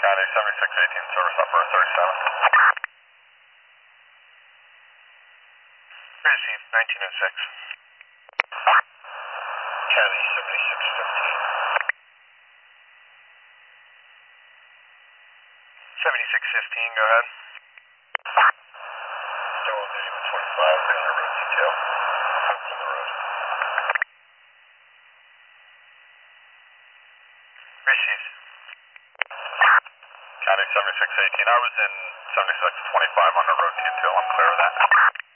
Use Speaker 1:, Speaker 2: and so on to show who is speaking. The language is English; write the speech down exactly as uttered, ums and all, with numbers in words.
Speaker 1: County seventy-six eighteen, service number thirty-seven.
Speaker 2: Receive nineteen oh six.
Speaker 1: County seventy-six fifteen.
Speaker 2: seventy-six fifteen, go ahead.
Speaker 1: Still on the twenty-five, on the road detail. Out to the road.
Speaker 2: Received.
Speaker 1: County seventy-six eighteen, I was in seventy-six twenty-five on the road detail, I'm clear of that.